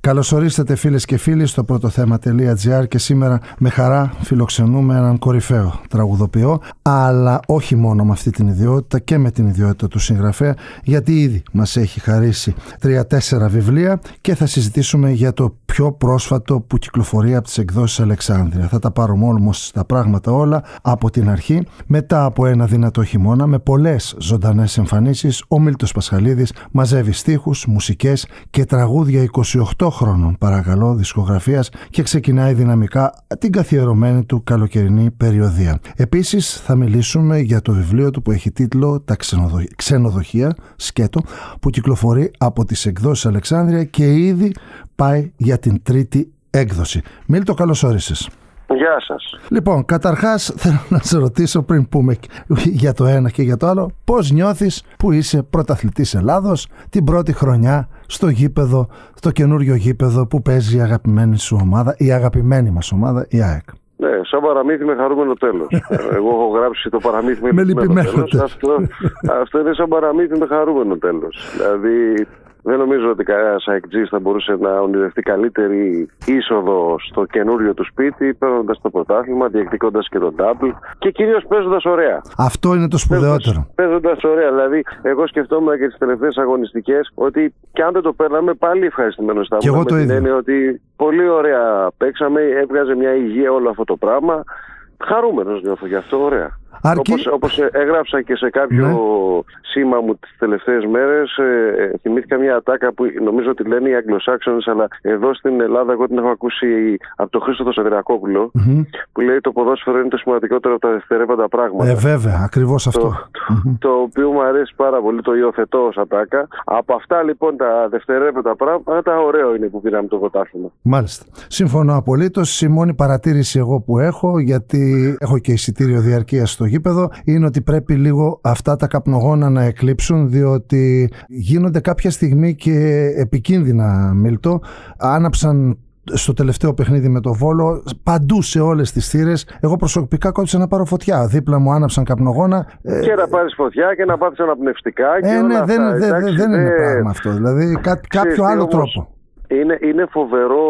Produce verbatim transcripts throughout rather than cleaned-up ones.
Καλώς ορίσατε φίλες και φίλοι στο πρωτοθέμα.gr και σήμερα με χαρά φιλοξενούμε έναν κορυφαίο τραγουδοποιό, αλλά όχι μόνο με αυτή την ιδιότητα και με την ιδιότητα του συγγραφέα, γιατί ήδη μας έχει χαρίσει τρία-τέσσερα βιβλία και θα συζητήσουμε για το πιο πρόσφατο που κυκλοφορεί από τις εκδόσεις Αλεξάνδρεια. Θα τα πάρουμε όμως τα πράγματα όλα από την αρχή. Μετά από ένα δυνατό χειμώνα με πολλές ζωντανές εμφανίσεις, ο Μίλτος Πασχαλίδης μαζεύει στίχους, μουσικές και τραγούδια είκοσι οκτώ χρόνων, παρακαλώ, δισκογραφίας και ξεκινάει δυναμικά την καθιερωμένη του καλοκαιρινή περιοδία. Επίσης θα μιλήσουμε για το βιβλίο του που έχει τίτλο «Τα ξενοδοχεία», σκέτο, που κυκλοφορεί από τις εκδόσεις Αλεξάνδρεια και ήδη πάει για την τρίτη έκδοση. Μίλτο, καλώς όρισες. Γεια σας. Λοιπόν, καταρχάς θέλω να σε ρωτήσω πριν πούμε για το ένα και για το άλλο, πώς νιώθεις που είσαι πρωταθλητής Ελλάδος την πρώτη χρονιά στο γήπεδο, στο καινούριο γήπεδο που παίζει η αγαπημένη σου ομάδα, η αγαπημένη μας ομάδα, η ΑΕΚ? Ναι, σαν παραμύθι με χαρούμενο τέλος. Εγώ έχω γράψει το παραμύθι με, με λυπημένο τέλος. Αυτό, αυτό είναι σαν παραμύθι με χαρούμενο τέλος. Δηλαδή δεν νομίζω ότι κανένας αεκτζής θα μπορούσε να ονειρευτεί καλύτερη είσοδο στο καινούριο του σπίτι, παίρνοντας το πρωτάθλημα, διεκδικώντας και τον double και κυρίως παίζοντας ωραία. Αυτό είναι το σπουδαιότερο. Παίζοντας ωραία. Δηλαδή, εγώ σκεφτόμουν και τις τελευταίες αγωνιστικές ότι κι αν δεν το παίρναμε, πάλι ευχαριστημένος θα ήμουν. Και εγώ το με ίδιο. την έννοια ότι πολύ ωραία παίξαμε, έβγαζε μια υγεία όλο αυτό το πράγμα. Χαρούμενος νιώθω γι' αυτό, ωραία. Αρκεί... Όπως, όπως έγραψα και σε κάποιο ναι. σήμα μου τις τελευταίες μέρες, ε, θυμήθηκα μια ατάκα που νομίζω ότι λένε οι Αγγλοσάξονες, αλλά εδώ στην Ελλάδα εγώ την έχω ακούσει από τον Χρήστο Σαββερακόπουλο, mm-hmm. που λέει το ποδόσφαιρο είναι το σημαντικότερο από τα δευτερεύοντα πράγματα. Ε, βέβαια, ακριβώς αυτό. Το, το, mm-hmm. το οποίο μου αρέσει πάρα πολύ, το υιοθετώ ως ατάκα. Από αυτά λοιπόν τα δευτερεύοντα πράγματα, ωραίο είναι που πήραμε το πρωτάθλημα. Μάλιστα. Συμφωνώ απολύτως. Η μόνη παρατήρηση εγώ που έχω, γιατί έχω και εισιτήριο διαρκείας στο γήπεδο, είναι ότι πρέπει λίγο αυτά τα καπνογόνα να εκλείψουν, διότι γίνονται κάποια στιγμή και επικίνδυνα, Μίλτο. Άναψαν στο τελευταίο παιχνίδι με το Βόλο παντού σε όλες τις θύρες. Εγώ προσωπικά κόντυψα να πάρω φωτιά. Δίπλα μου άναψαν καπνογόνα. Και να πάρεις φωτιά και να πάθεις αναπνευστικά. Και ε, ναι, όλα δεν, αυτά, δεν, εντάξει, δεν είναι ε, πράγμα αυτό. Δηλαδή κά, κάποιο άλλο όμως, τρόπο. Είναι, είναι φοβερό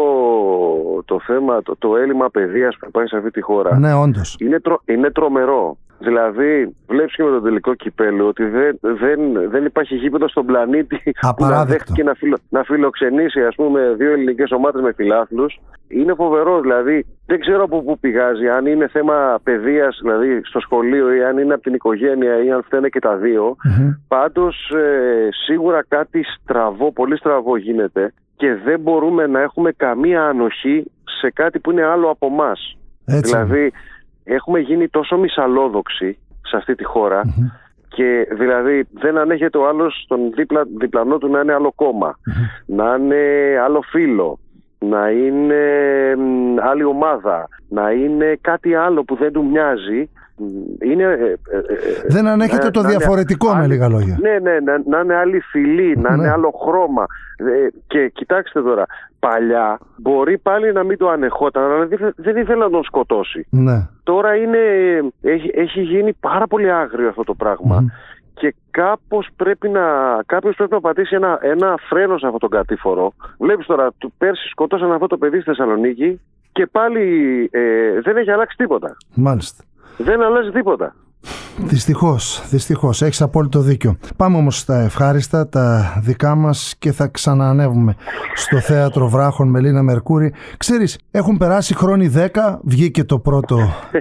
το θέμα, το, το έλλειμμα παιδείας που υπάρχει σε αυτή τη χώρα. Ναι, όντως. Είναι, τρο, είναι τρομερό. Δηλαδή, βλέπεις και με τον τελικό κυπέλλου ότι δεν, δεν, δεν υπάρχει γήπεδο στον πλανήτη που να δέχτηκε να, φιλο, να φιλοξενήσει, ας πούμε, δύο ελληνικές ομάδες με φιλάθλους. Είναι φοβερό, δηλαδή, δεν ξέρω από πού πηγάζει, αν είναι θέμα παιδείας, δηλαδή στο σχολείο, ή αν είναι από την οικογένεια, ή αν φταίνε και τα δύο. Mm-hmm. Πάντως, ε, σίγουρα κάτι στραβό, πολύ στραβό γίνεται και δεν μπορούμε να έχουμε καμία ανοχή σε κάτι που είναι άλλο από εμάς. Δηλαδή, έχουμε γίνει τόσο μυσαλλόδοξοι σε αυτή τη χώρα mm-hmm. και δηλαδή δεν ανέχεται ο άλλος τον δίπλα, διπλανό του να είναι άλλο κόμμα, mm-hmm. να είναι άλλο φίλο, να είναι άλλη ομάδα, να είναι κάτι άλλο που δεν του μοιάζει. Είναι, ε, ε, δεν ανέχεται να, το να διαφορετικό είναι, με άλλη, λίγα λόγια. Ναι, ναι, να, να είναι άλλη φυλή, να ναι. είναι άλλο χρώμα. Ε, και κοιτάξτε τώρα, παλιά μπορεί πάλι να μην το ανεχόταν, αλλά δεν ήθελε να τον σκοτώσει. Ναι. Τώρα είναι, έχει, έχει γίνει πάρα πολύ άγριο αυτό το πράγμα. Mm. Και κάπως πρέπει να, κάποιος πρέπει να πατήσει ένα, ένα φρένο σε αυτόν τον κατήφορο. Βλέπεις τώρα, του πέρσι σκοτώσαν αυτό το παιδί στη Θεσσαλονίκη και πάλι ε, δεν έχει αλλάξει τίποτα. Μάλιστα. Δεν αλλάζει τίποτα. Δυστυχώς, δυστυχώς, έχεις απόλυτο δίκιο. Πάμε όμως στα ευχάριστα, τα δικά μας, και θα ξαναανεύουμε στο Θέατρο Βράχων με Λίνα Μερκούρη. Ξέρεις, έχουν περάσει χρόνοι δέκα, βγήκε το πρώτο,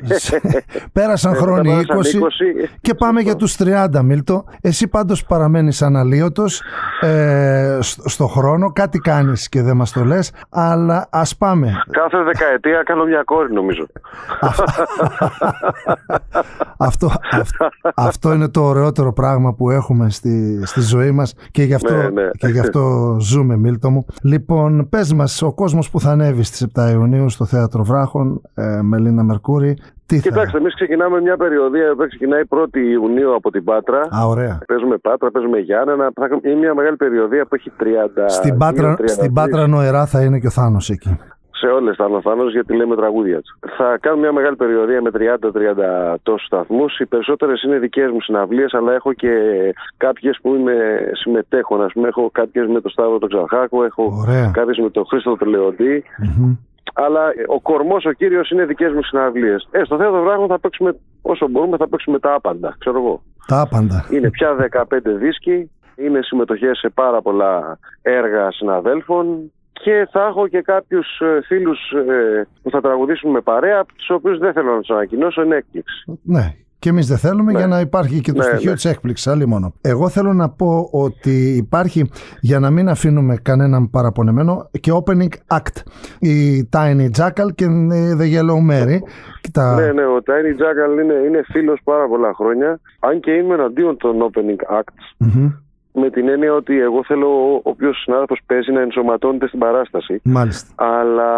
πέρασαν χρόνοι είκοσι και πάμε για τους τριάντα, Μίλτο. Εσύ πάντως παραμένεις αναλύωτος ε, στο χρόνο, κάτι κάνεις και δεν μας το λες, αλλά ας πάμε. Κάθε δεκαετία κάνω μια κόρη, νομίζω. Αυτό Αυτό, αυτό είναι το ωραιότερο πράγμα που έχουμε στη, στη ζωή μας και γι' αυτό, ναι, ναι. και γι' αυτό ζούμε, Μίλτο μου. Λοιπόν, πες μας, ο κόσμος που θα ανέβει στις επτά Ιουνίου στο Θέατρο Βράχων ε, με Λίνα Μερκούρη, τι θα... Κοιτάξτε, εμείς ξεκινάμε μια περιοδία που ξεκινάει πρώτη Ιουνίου από την Πάτρα. Α, ωραία. Παίζουμε Πάτρα, παίζουμε Γιάννενα. Είναι μια μεγάλη περιοδία που έχει τριάντα. Στην Πάτρα, στην Πάτρα νοερά θα είναι και ο Θάνος εκεί. Σε όλες τα αναφάνως, γιατί λέμε τραγούδια του. Θα κάνω μια μεγάλη περιοδία με τριάντα τριάντα τόσους σταθμούς. Οι περισσότερες είναι δικές μου συναυλίες, αλλά έχω και κάποιες που είμαι συμμετέχων. Ας πούμε, έχω κάποιες με τον Σταύρο τον Ξαρχάκο, έχω κάποιες με τον Χρήστο τον Λεοντή. Mm-hmm. Αλλά ο κορμός, ο κύριος, είναι δικές μου συναυλίες. Ε, στο Θέατρο Βράχων θα παίξουμε όσο μπορούμε, θα παίξουμε τα άπαντα, ξέρω εγώ. Τα άπαντα. Είναι πια δεκαπέντε δίσκοι, είναι συμμετοχές σε πάρα πολλά έργα συναδέλφων. Και θα έχω και κάποιους φίλους ε, που θα τραγουδήσουν με παρέα, τους οποίους δεν θέλω να τους ανακοινώσω, είναι έκπληξη. Ναι, και εμείς δεν θέλουμε, ναι, για να υπάρχει και το ναι, στοιχείο ναι. της έκπληξης, άλλη μόνο. Εγώ θέλω να πω ότι υπάρχει, για να μην αφήνουμε κανέναν παραπονεμένο, και opening act. Η Tiny Jackal και The Yellow Mary. Τα... Ναι, ναι, ο Tiny Jackal είναι, είναι φίλος πάρα πολλά χρόνια, αν και είμαι εναντίον των opening acts. Mm-hmm. Με την έννοια ότι εγώ θέλω όποιος συνάδελφος παίζει να ενσωματώνεται στην παράσταση. Μάλιστα. Αλλά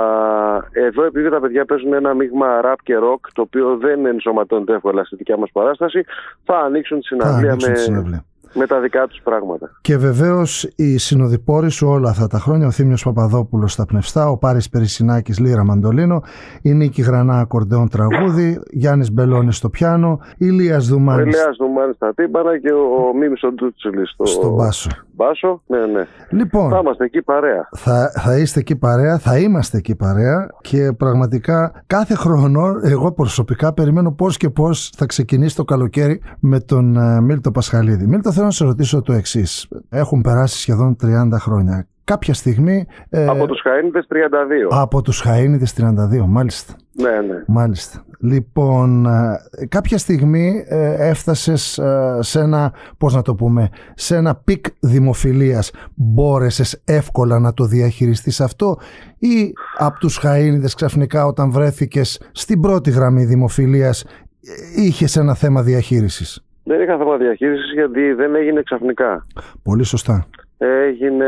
εδώ, επειδή τα παιδιά παίζουν ένα μείγμα rap και rock, το οποίο δεν ενσωματώνεται εύκολα στη δικιά μας παράσταση, θα ανοίξουν τη συναυλία με... με τα δικά τους πράγματα. Και βεβαίως οι συνοδοιπόροι σου όλα αυτά τα χρόνια, ο Θήμιος Παπαδόπουλος στα πνευστά, ο Πάρης Περισσινάκης λύρα μαντολίνο, η Νίκη Γρανά ακορντεόν τραγούδι, Γιάννης Μπελώνης στο πιάνο, Ηλίας Δουμάνης. Ο Ηλίας Δουμάνης στα τύμπανα και ο Μίμης ο Ντούτσιλης στο... στο μπάσο. Μπάσο, ναι, ναι. Λοιπόν, θα είμαστε εκεί παρέα. Θα, θα είστε εκεί παρέα, θα είμαστε εκεί παρέα και πραγματικά κάθε χρόνο εγώ προσωπικά περιμένω πώς και πώς θα ξεκινήσει το καλοκαίρι με τον uh, Μίλτο Πασχαλίδη. Μίλτο, θέλω να σε ρωτήσω το εξής. Έχουν περάσει σχεδόν τριάντα χρόνια. Κάποια στιγμή... Ε, από τους Χαΐνιδες τριάντα δύο. Από τους Χαΐνιδες τριάντα δύο, μάλιστα. Ναι, ναι. Μάλιστα. Λοιπόν, κάποια στιγμή ε, έφτασες ε, σε ένα, πώς να το πούμε, σε ένα πικ δημοφιλίας. Μπόρεσες εύκολα να το διαχειριστείς αυτό ή από τους Χαΐνιδες ξαφνικά όταν βρέθηκες στην πρώτη γραμμή δημοφιλίας είχες ένα θέμα διαχείρισης? Δεν είχα θέμα διαχείρισης γιατί δεν έγινε ξαφνικά. Πολύ σωστά. Έγινε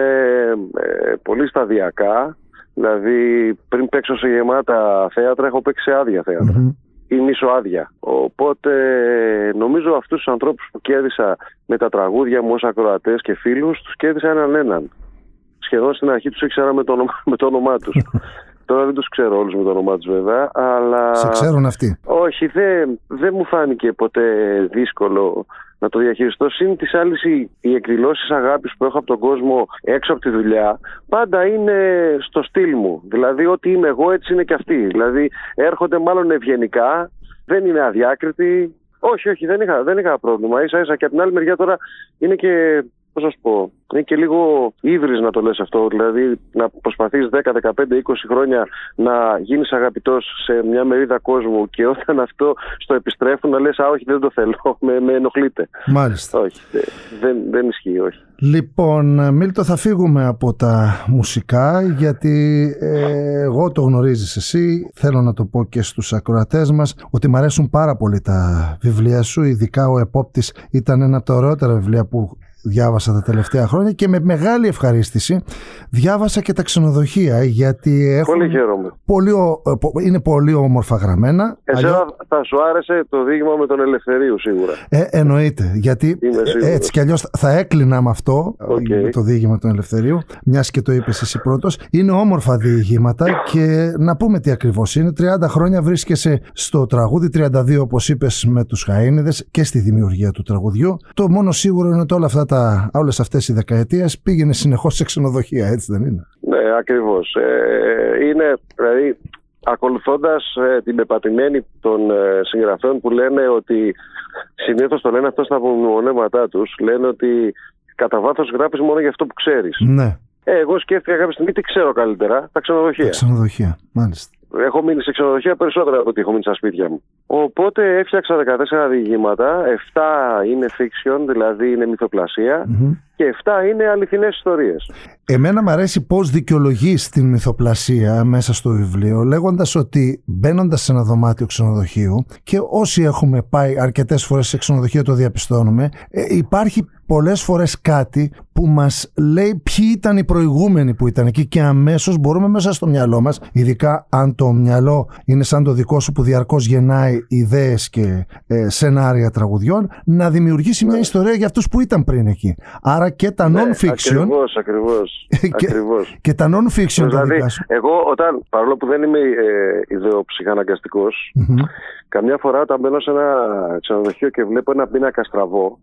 ε, πολύ σταδιακά. Δηλαδή πριν παίξω σε γεμάτα θέατρα έχω παίξει σε άδεια θέατρα. Mm-hmm. Ή μισοάδεια. Οπότε νομίζω αυτούς τους ανθρώπους που κέρδισα με τα τραγούδια μου ως ακροατές και φίλους, τους κέρδισα έναν έναν. Σχεδόν στην αρχή τους ήξερα με το, όνομα, με το όνομά τους. Τώρα δεν τους ξέρω όλους με το όνομά τους βέβαια, αλλά... Σε ξέρουν αυτοί? Όχι, δεν δε μου φάνηκε ποτέ δύσκολο να το διαχειριστώ. Συν της άλλης οι, οι εκδηλώσεις αγάπης που έχω από τον κόσμο έξω από τη δουλειά πάντα είναι στο στυλ μου. Δηλαδή ό,τι είμαι εγώ έτσι είναι και αυτοί. Δηλαδή έρχονται μάλλον ευγενικά, δεν είναι αδιάκριτοι. Όχι, όχι, δεν είχα, δεν είχα πρόβλημα. Ίσα ίσα και από την άλλη μεριά τώρα είναι και... Πώς να σου πω, είναι και λίγο ύβρις να το λες αυτό. Δηλαδή να προσπαθείς δέκα, δεκαπέντε, είκοσι χρόνια να γίνεις αγαπητός σε μια μερίδα κόσμου και όταν αυτό στο επιστρέφουν να λες «Α, όχι, δεν το θέλω, με, με ενοχλείτε». Μάλιστα. Όχι, δεν, δεν ισχύει, όχι. Λοιπόν, Μίλτο, θα φύγουμε από τα μουσικά γιατί ε, εγώ το γνωρίζεις εσύ, θέλω να το πω και στους ακροατές μας ότι μου αρέσουν πάρα πολύ τα βιβλία σου, ειδικά ο Επόπτης ήταν ένα από τα ωραιότερα βιβλία που διάβασα τα τελευταία χρόνια και με μεγάλη ευχαρίστηση διάβασα και τα ξενοδοχεία γιατί έχουν πολύ χαίρομαι. Πολύ, είναι πολύ όμορφα γραμμένα. Εσένα αλλιώς... θα σου άρεσε το δείγμα με τον Ελευθερίου σίγουρα. Ε, εννοείται, γιατί έτσι κι αλλιώς θα έκλεινα με αυτό, okay. με το δείγμα με τον Ελευθερίου, μιας και το είπες εσύ πρώτος. Είναι όμορφα διηγήματα και να πούμε τι ακριβώς είναι. τριάντα χρόνια βρίσκεσαι στο τραγούδι, τριάντα δύο όπως είπες με τους Χαΐνιδες και στη δημιουργία του τραγουδιού. Το μόνο σίγουρο είναι ότι όλα αυτά τα, όλες αυτές οι δεκαετίες πήγαινε συνεχώς σε ξενοδοχεία, έτσι δεν είναι? Ναι, ακριβώς. Ε, είναι, δηλαδή, ακολουθώντας ε, την πεπατημένη των ε, συγγραφέων που λένε ότι, συνήθως το λένε αυτό στα απομνημονέματά τους, λένε ότι κατά βάθος γράφεις μόνο για αυτό που ξέρεις. Ναι. Ε, εγώ σκέφτηκα κάποια στιγμή τι ξέρω καλύτερα, τα ξενοδοχεία. Τα ξενοδοχεία, μάλιστα. Έχω μείνει σε ξενοδοχεία περισσότερα από ότι έχω μείνει στα σπίτια μου. Οπότε έφτιαξα δεκατέσσερα διηγήματα, επτά είναι fiction, δηλαδή είναι μυθοπλασία, mm-hmm. και επτά είναι αληθινές ιστορίες. Εμένα μου αρέσει πώς δικαιολογείς την μυθοπλασία μέσα στο βιβλίο, λέγοντας ότι μπαίνοντας σε ένα δωμάτιο ξενοδοχείου, και όσοι έχουμε πάει αρκετές φορές σε ξενοδοχείο το διαπιστώνουμε, ε, υπάρχει πολλές φορές κάτι που μας λέει ποιοι ήταν οι προηγούμενοι που ήταν εκεί και αμέσως μπορούμε μέσα στο μυαλό μας, ειδικά αν το μυαλό είναι σαν το δικό σου που διαρκώς γεννάει ιδέες και ε, σενάρια τραγουδιών, να δημιουργήσει μια ιστορία για αυτούς που ήταν πριν εκεί. Άρα τώρα και τα ναι, non-fiction. Ακριβώς, ακριβώς. και, ακριβώς. και τα non-fiction. Δηλαδή, εγώ όταν, παρόλο που δεν είμαι ε, ιδεοψυχαναγκαστικός, mm-hmm. καμιά φορά όταν μπαίνω σε ένα ξενοδοχείο και βλέπω ένα πίνακα στραβό,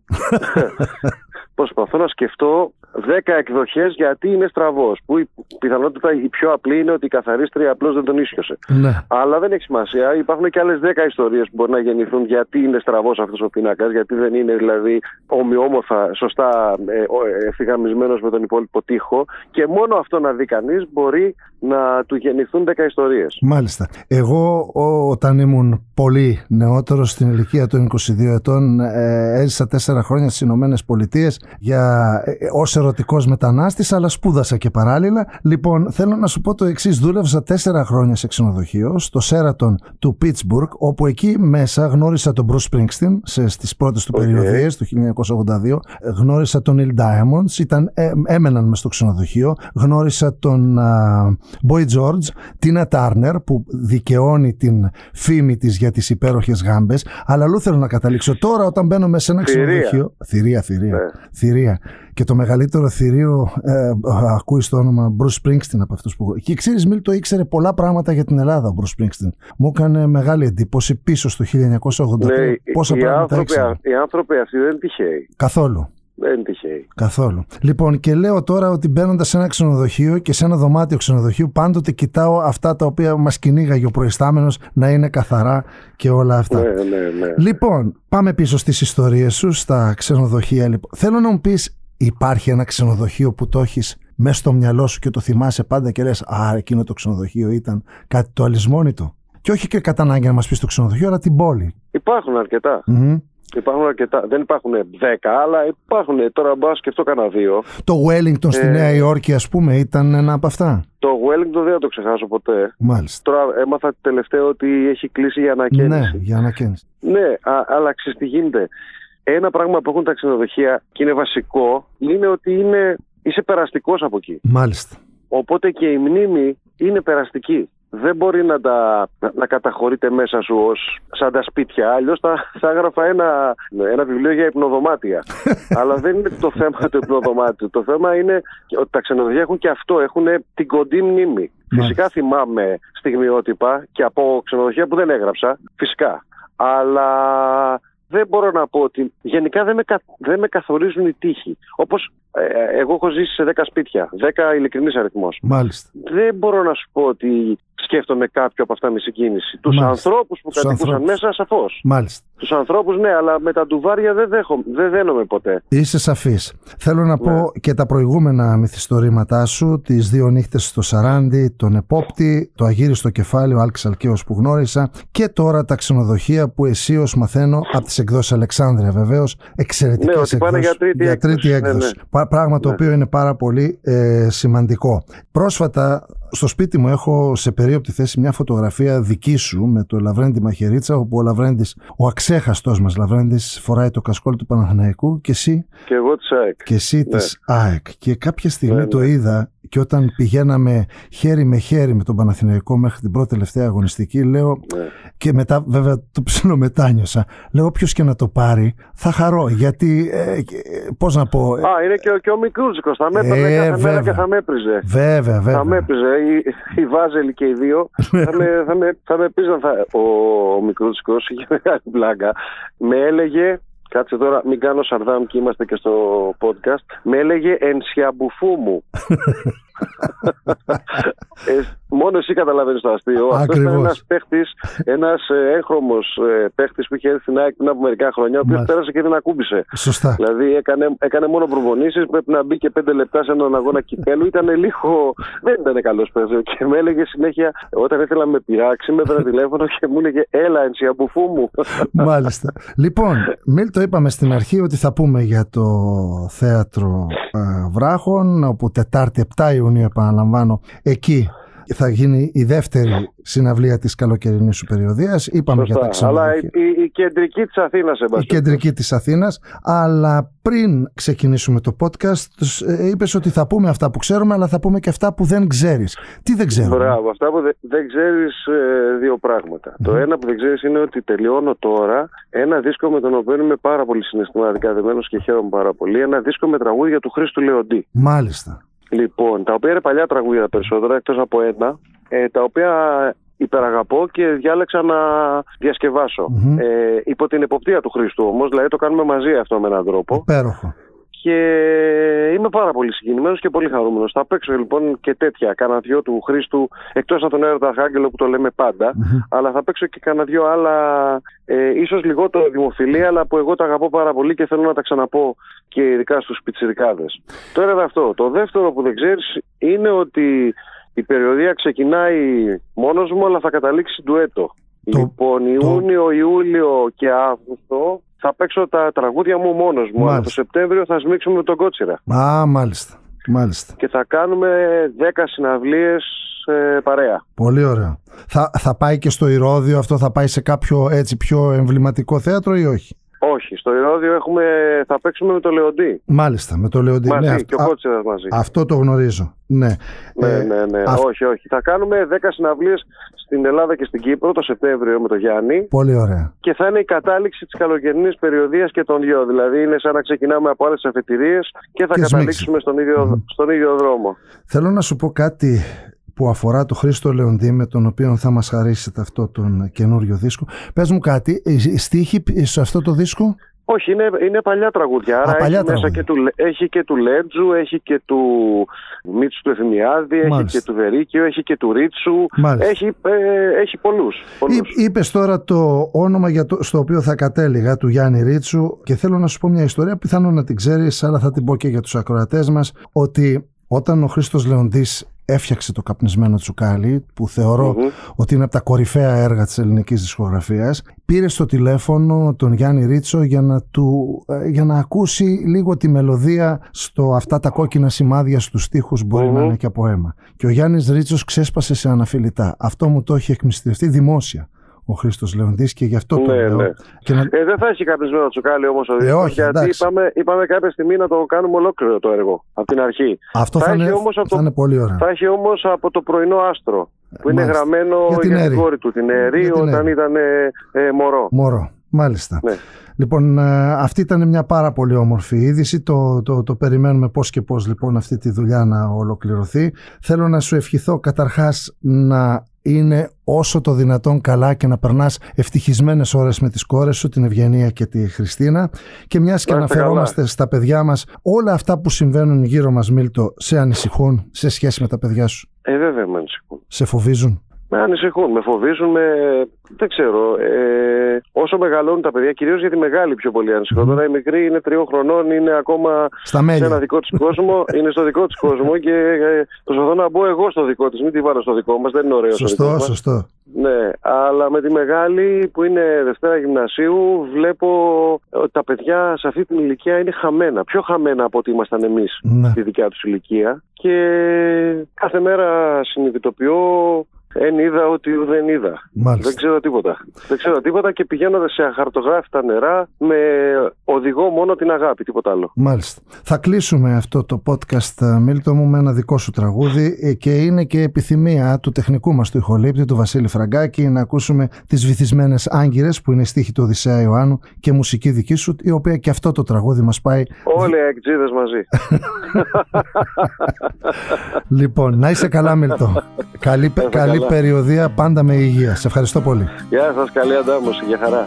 προσπαθώ να σκεφτώ δέκα εκδοχές γιατί είναι στραβός. Που η πιθανότητα η πιο απλή είναι ότι η καθαρίστρια απλώς δεν τον ίσιοσε. Ναι. Αλλά δεν έχει σημασία. Υπάρχουν και άλλες δέκα ιστορίες που μπορεί να γεννηθούν γιατί είναι στραβός αυτός ο πίνακας, γιατί δεν είναι δηλαδή ομοιόμορφα, σωστά ευθυγραμμισμένος με τον υπόλοιπο τοίχο. Και μόνο αυτό να δει κανείς μπορεί να του γεννηθούν δέκα ιστορίες. Μάλιστα. Εγώ ό, όταν ήμουν πολύ νεότερος, στην ηλικία των είκοσι δύο ετών, ε, έζησα τέσσερα χρόνια στις Ηνωμένες Πολιτείες για, ε, ως ερωτικός μετανάστης, αλλά σπούδασα και παράλληλα. Λοιπόν, θέλω να σου πω το εξής. Δούλευσα τέσσερα χρόνια σε ξενοδοχείο στο Sheraton του Pittsburgh, όπου εκεί μέσα γνώρισα τον Bruce Springsteen σε, στις πρώτες του okay. περιοδίες του χίλια εννιακόσια ογδόντα δύο. Γνώρισα τον Neil Diamond, ήταν, ε, έμεναν μες στο ξενοδοχείο. Γνώρισα τον uh, Boy George, Tina Turner, που δικαιώνει την φήμη της για τις υπέροχες γάμπες. Αλλά αλλού θέλω να καταλήξω. Τώρα όταν μπαίνουμε σε ένα θηρία. ξενοδοχείο. Θηρία, θηρία. Yeah. θηρία. Και το μεγαλύτερο θηρίο ε, ακούει στο όνομα Bruce Springsteen από αυτούς που. Και ξέρεις, Μίλτο, ήξερε πολλά πράγματα για την Ελλάδα ο Bruce Springsteen. Μου έκανε μεγάλη εντύπωση πίσω στο χίλια εννιακόσια ογδόντα τρία. Ναι, πόσα πράγματα ήξερε. Οι άνθρωποι αυτοί δεν είναι τυχαίοι. Καθόλου. Δεν είναι τυχαίοι. Καθόλου. Λοιπόν, και λέω τώρα ότι μπαίνοντας σε ένα ξενοδοχείο και σε ένα δωμάτιο ξενοδοχείου, πάντοτε κοιτάω αυτά τα οποία μας κυνήγαγε ο προϊστάμενος να είναι καθαρά και όλα αυτά. Ναι, ναι, ναι. Λοιπόν, πάμε πίσω στις ιστορίες σου, στα ξενοδοχεία. Λοιπόν. Θέλω να μου πεις, υπάρχει ένα ξενοδοχείο που το έχεις μέσα στο μυαλό σου και το θυμάσαι πάντα και λες, α, εκείνο το ξενοδοχείο ήταν κάτι το αλυσμόνητο? Και όχι και κατά ανάγκη να μας πεις το ξενοδοχείο, αλλά την πόλη. Υπάρχουν αρκετά. Mm-hmm. Υπάρχουν αρκετά. Δεν υπάρχουν δέκα, αλλά υπάρχουν. Τώρα μπορώ να σκεφτώ κανένα δύο. Το Wellington στη ε... Νέα Υόρκη, ας πούμε, ήταν ένα από αυτά. Το Wellington δεν θα το ξεχάσω ποτέ. Μάλιστα. Τώρα έμαθα τελευταίο ότι έχει κλείσει για ανακαίνιση. Ναι, για ανακαίνιση. Ναι, α, αλλά ξέρεις τι γίνεται. Ένα πράγμα που έχουν τα ξενοδοχεία και είναι βασικό είναι ότι είναι, είσαι περαστικός από εκεί. Μάλιστα. Οπότε και η μνήμη είναι περαστική. Δεν μπορεί να τα να καταχωρείται μέσα σου ως σαν τα σπίτια. Αλλιώς θα, θα έγραφα ένα, ένα βιβλίο για υπνοδωμάτια. Αλλά δεν είναι το θέμα του υπνοδωμάτιου. Το θέμα είναι ότι τα ξενοδοχεία έχουν και αυτό. Έχουν την κοντή μνήμη. Φυσικά θυμάμαι στιγμιότυπα και από ξενοδοχεία που δεν έγραψα. Φυσικά. Αλλά δεν μπορώ να πω ότι γενικά δεν με, κα, δεν με καθορίζουν οι τύχοι. Όπως ε, εγώ έχω ζήσει σε δέκα σπίτια. δέκα ειλικρινής αριθμός. Μάλιστα. Δεν μπορώ να σου πω ότι σκέφτομαι κάποιο από αυτά με συγκίνηση. Τους ανθρώπους που κατοικούσαν μέσα, σαφώς. Μάλιστα. Τους ανθρώπους, ναι, αλλά με τα ντουβάρια δεν, δέχω, δεν δένομαι ποτέ. Είσαι σαφής. Θέλω να ναι. πω και τα προηγούμενα μυθιστορήματά σου, τις δύο νύχτες στο Σαράντι, τον Επόπτη, το Αγύριστο Κεφάλι, ο Άλκης Αλκαίος που γνώρισα, και τώρα τα ξενοδοχεία που εσύ ως μαθαίνω από τις εκδόσεις Αλεξάνδρεια, βεβαίως, εξαιρετικές ναι, ότι πάνε εκδόσεις. Για τρίτη, για τρίτη έκδοση. έκδοση. Ναι, ναι. Πράγμα το ναι. οποίο είναι πάρα πολύ ε, σημαντικό. Πρόσφατα στο σπίτι μου έχω σε περίοπτη θέση μια φωτογραφία δική σου με το Λαβρέντη Μαχαιρίτσα, όπου ο Λαβρέντης, ο αξέχαστος μας Λαβρέντης, φοράει το κασκόλ του Παναθηναϊκού και εσύ, και εγώ της ΑΕΚ. Και εσύ ναι. της ΑΕΚ. Και κάποια στιγμή ναι, το ναι. είδα και όταν πηγαίναμε χέρι με χέρι με τον Παναθηναϊκό μέχρι την πρώτη τελευταία αγωνιστική, λέω, ναι. και μετά βέβαια το ψιλομετάνιωσα, λέω όποιος και να το πάρει θα χαρώ, γιατί ε, πώς να πω. Α, είναι και, και ο Μικρούτσικος, θα με έπαιρνε ε, κάθε βέβαια. μέρα και θα με έπριζε. Βέβαια, βέβαια. Θα με έπριζε, οι, οι Βάζελοι και οι δύο, θα με, θα με, θα με πίζαν. Θα... Ο, ο Μικρούτσικος είχε μεγάλη πλάκα, με έλεγε, κάτσε τώρα, μην κάνω σαρδάμ και είμαστε και στο podcast, με έλεγε ενσιαμπουφού μου. ε, μόνο εσύ καταλαβαίνεις το αστείο. Αυτός ήταν ένας παίχτης, ένας έγχρωμος ε, παίχτης που είχε έρθει στην ΑΕΚ πριν από μερικά χρόνια, ο οποίος πέρασε και δεν ακούμπησε. Σωστά. Δηλαδή έκανε, έκανε μόνο προπονήσεις, πρέπει να μπει και πέντε λεπτά σε έναν αγώνα κυπέλου. Ήταν λίγο. Δεν ήταν καλός παίχτης. Και με έλεγε συνέχεια, όταν ήθελα να με πειράξει, με έπαιρνε τηλέφωνο και μου έλεγε έλα, ενσιαμπουφού μου. Μάλιστα. Λοιπόν, Μίλτο, είπαμε στην αρχή ότι θα πούμε για το θέατρο ε, Βράχων, όπου Τετάρτη επτά Ιουνίου, επαναλαμβάνω, εκεί θα γίνει η δεύτερη συναυλία της καλοκαιρινής σου περιοδίας. Είπαμε Σωστά, για τα ξενοδοχεία. Αλλά η, η κεντρική της Αθήνας, η κεντρική της Αθήνας. Αλλά πριν ξεκινήσουμε το podcast, είπες ότι θα πούμε αυτά που ξέρουμε, αλλά θα πούμε και αυτά που δεν ξέρεις. Τι δεν ξέρουμε? Μπράβο, αυτά που δεν, δεν ξέρεις, ε, δύο πράγματα. Mm-hmm. Το ένα που δεν ξέρεις είναι ότι τελειώνω τώρα ένα δίσκο με τον οποίο είμαι πάρα πολύ συναισθηματικά δεμένος και χαίρομαι πάρα πολύ. Ένα δίσκο με τραγούδια του Χρήστου Λεοντή. Μάλιστα. Λοιπόν, τα οποία είναι παλιά τραγούδια περισσότερα, εκτός από ένα, ε, τα οποία υπεραγαπώ και διάλεξα να διασκευάσω. Mm-hmm. Ε, υπό την εποπτεία του Χρήστου όμως, δηλαδή το κάνουμε μαζί αυτό με έναν τρόπο. Υπέροχο. Και είμαι πάρα πολύ συγκινημένος και πολύ χαρούμενος. Θα παίξω λοιπόν και τέτοια, κάνα δυο του Χρήστου, εκτός από τον Έρωτα Αρχάγγελο που το λέμε πάντα, mm-hmm. αλλά θα παίξω και κάνα δυο άλλα, ε, ίσως λιγότερο δημοφιλή, αλλά που εγώ τα αγαπώ πάρα πολύ και θέλω να τα ξαναπώ και ειδικά στους πιτσιρικάδες. Το ένα είναι αυτό. Το δεύτερο που δεν ξέρεις είναι ότι η περιοδία ξεκινάει μόνος μου, αλλά θα καταλήξει ντουέτο. Το... Λοιπόν, Ιούνιο, Ιούλιο και Αύγουστο θα παίξω τα τραγούδια μου μόνος μου. Αλλά το Σεπτέμβριο θα σμίξουμε με τον Κότσιρα. Α, μάλιστα. μάλιστα. Και θα κάνουμε δέκα συναυλίες ε, παρέα. Πολύ ωραία. Θα, θα πάει και στο Ηρώδειο αυτό, θα πάει σε κάποιο έτσι πιο εμβληματικό θέατρο ή όχι? Όχι, στο Ηρώδειο έχουμε, θα παίξουμε με το Λεοντή. Μάλιστα, με το Λεοντή. Μαζί, ναι, και ο Κότσιρας μαζί. Αυτό το γνωρίζω. Ναι, ναι, ε, ναι. ναι. Α... Όχι, όχι. Θα κάνουμε δέκα συναυλίες στην Ελλάδα και στην Κύπρο το Σεπτέμβριο με τον Γιάννη. Πολύ ωραία. Και θα είναι η κατάληξη της καλοκαιρινής περιοδίας και των δυο. Δηλαδή είναι σαν να ξεκινάμε από άλλες αφετηρίες και θα και καταλήξουμε στον ίδιο, mm-hmm. στον ίδιο δρόμο. Θέλω να σου πω κάτι που αφορά το Χρήστο Λεοντή, με τον οποίο θα μας χαρίσετε αυτό τον καινούριο δίσκο. Πες μου κάτι, στίχη σε αυτό το δίσκο? Όχι, είναι, είναι παλιά τραγούδια. Άρα Α, παλιά έχει, τραγούδια. Μέσα και του, έχει και του Λέτζου, έχει και του Μίτσου του Εφημιάδη, έχει και του Βερίκιο, έχει και του Ρίτσου. Έχει, ε, έχει πολλούς. πολλούς. Είπες τώρα το όνομα για το, στο οποίο θα κατέληγα, του Γιάννη Ρίτσου, και θέλω να σου πω μια ιστορία, πιθανόν να την ξέρεις, αλλά θα την πω και για τους ακροατές μας, ότι όταν ο Χρήστος Λεοντής έφτιαξε το καπνισμένο τσουκάλι, που θεωρώ mm-hmm. ότι είναι από τα κορυφαία έργα της ελληνικής δισκογραφίας, πήρε στο τηλέφωνο τον Γιάννη Ρίτσο για να, του, για να ακούσει λίγο τη μελωδία στο αυτά τα κόκκινα σημάδια στους στίχους, μπορεί mm-hmm. να είναι και από αίμα. Και ο Γιάννης Ρίτσος ξέσπασε σε αναφιλητά. Αυτό μου το έχει εκμυστηρευτεί δημόσια ο Χρήστος Λεοντής και γι' αυτό το ναι, λέω. Ναι. Και να... ε, δεν θα έχει καπνισμένο τσουκάλι όμως ο ε, δίσκος, όχι, γιατί είπαμε, είπαμε κάποια στιγμή να το κάνουμε ολόκληρο το έργο από την αρχή. Αυτό θα, θα, είναι, όμως θα το, είναι πολύ ωραίο. Θα έχει όμως από το πρωινό άστρο που είναι μάλιστα. γραμμένο για την, για την κόρη του, την Αιρή, όταν ήταν ε, ε, μωρό. Μωρό, μάλιστα. Ναι. Λοιπόν, αυτή ήταν μια πάρα πολύ όμορφη είδηση. Το, το, το περιμένουμε πώς και πώς λοιπόν αυτή τη δουλειά να ολοκληρωθεί. Θέλω να σου ευχηθώ καταρχάς να είναι όσο το δυνατόν καλά και να περνάς ευτυχισμένες ώρες με τις κόρες σου, την Ευγενία και τη Χριστίνα. Και μιας και αναφερόμαστε καλά στα παιδιά μας, όλα αυτά που συμβαίνουν γύρω μας, Μίλτο, σε ανησυχούν σε σχέση με τα παιδιά σου? Ε, βέβαια με ανησυχούν. Σε φοβίζουν? Με ανησυχούν, με φοβίζουν, με... δεν ξέρω. Ε, όσο μεγαλώνουν τα παιδιά, κυρίως για τη μεγάλη πιο πολύ ανησυχώ. Mm. Τώρα η μικρή είναι τριών χρονών, είναι ακόμα σε ένα δικό της κόσμο, είναι στο δικό της κόσμο και ε, προσπαθώ να μπω εγώ στο δικό της. Μην τη βάλω στο δικό μας, δεν είναι ωραίο. Σωστό, στο σωστό. Ναι, αλλά με τη μεγάλη που είναι Δευτέρα Γυμνασίου, βλέπω ότι τα παιδιά σε αυτή την ηλικία είναι χαμένα. Πιο χαμένα από ότι ήμασταν εμείς ναι. στη δικιά τους ηλικία. Και κάθε μέρα συνειδητοποιώ. Εν είδα ότι δεν είδα. Μάλιστα. Δεν ξέρω τίποτα. Δεν ξέρω τίποτα και πηγαίνοντα σε αχαρτογράφητα νερά με οδηγό μόνο την αγάπη, τίποτα άλλο. Μάλιστα. Θα κλείσουμε αυτό το podcast, Μίλτο μου, με ένα δικό σου τραγούδι και είναι και επιθυμία του τεχνικού μας του ηχολήπτη, του Βασίλη Φραγκάκη, να ακούσουμε τις Βυθισμένες Άγκυρες, που είναι στίχη του Οδυσσέα Ιωάννου και μουσική δική σου, η οποία και αυτό το τραγούδι μας πάει. Όλοι οι εκτζίδες μαζί. Λοιπόν, να είσαι καλά, Μίλτο. Καλή, καλή περιοδία, πάντα με υγεία. Σε ευχαριστώ πολύ. Γεια σας, καλή αντάμωση, για χαρά.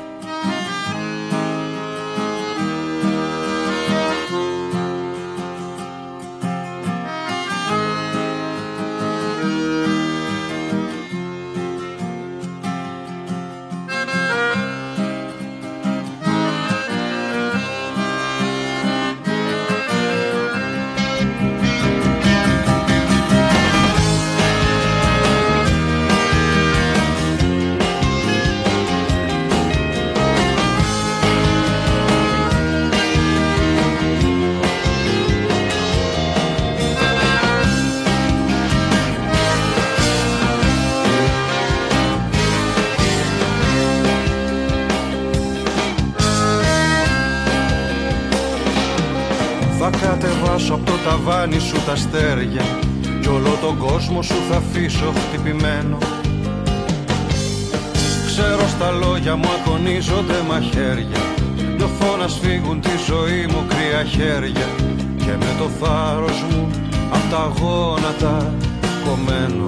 σηκώσω από το ταβάνι σου τα αστέρια κι όλο τον κόσμο σου θα αφήσω χτυπημένο. Ξέρω στα λόγια μου αγωνίζονται μαχαίρια, νιώθω να σφίγγουν τη ζωή μου κρύα χέρια και με το θάρρος μου απ' τα γόνατα κομμένο.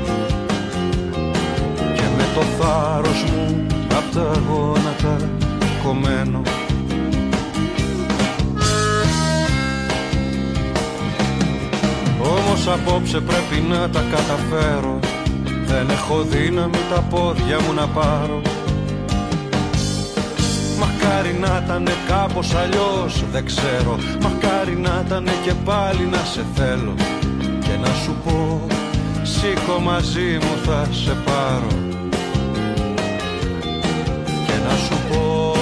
Και με το θάρρος μου απ' τα γόνατα κομμένο. Όμως απόψε πρέπει να τα καταφέρω, δεν έχω δύναμη τα πόδια μου να πάρω. Μακάρι να ήτανε κάπως αλλιώς, δεν ξέρω. Μακάρι να ήτανε και πάλι να σε θέλω και να σου πω σήκω μαζί μου θα σε πάρω. Και να σου πω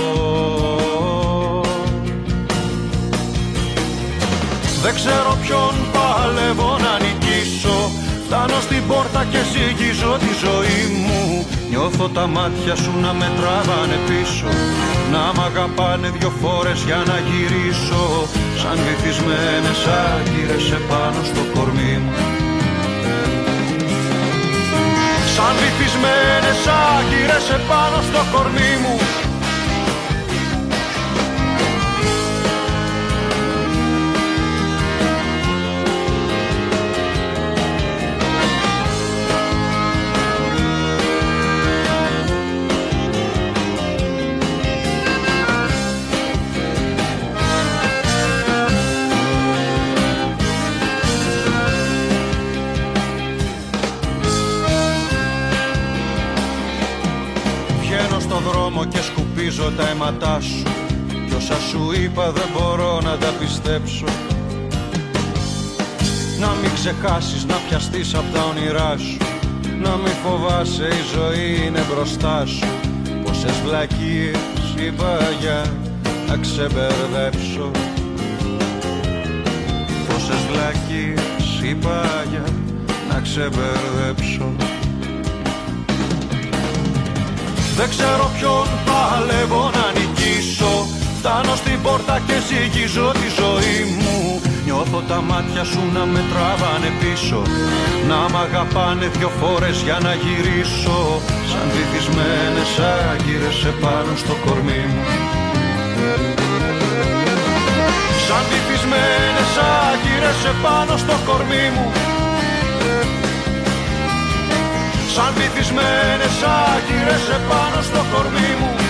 δεν ξέρω ποιον παλεύω να νικήσω. Φτάνω στην πόρτα και ζυγίζω τη ζωή μου. Νιώθω τα μάτια σου να με τραβάνε πίσω, να μ' αγαπάνε δυο φορές για να γυρίσω. Σαν βυθισμένες άγκυρες επάνω στο κορμί μου. Σαν βυθισμένες άγκυρες επάνω στο κορμί μου. Και σκουπίζω τα αίματά σου κι όσα σου είπα δεν μπορώ να τα πιστέψω. Να μην ξεχάσεις να πιαστείς απ' τα όνειρά σου, να μην φοβάσαι η ζωή είναι μπροστά σου. Πόσες βλακίες είπα για να ξεμπερδέψω. Πόσες βλακίες είπα για να ξεμπερδέψω. Δεν ξέρω ποιον παλεύω να νικήσω. Φτάνω στην πόρτα και ζυγίζω τη ζωή μου. Νιώθω τα μάτια σου να με τραβάνε πίσω, να μ' αγαπάνε δυο φορές για να γυρίσω. Σαν βυθισμένες άγκυρες επάνω στο κορμί μου. Σαν βυθισμένες άγκυρες επάνω στο κορμί μου. Σαν βυθισμένες άγκυρες επάνω στο κορμί μου.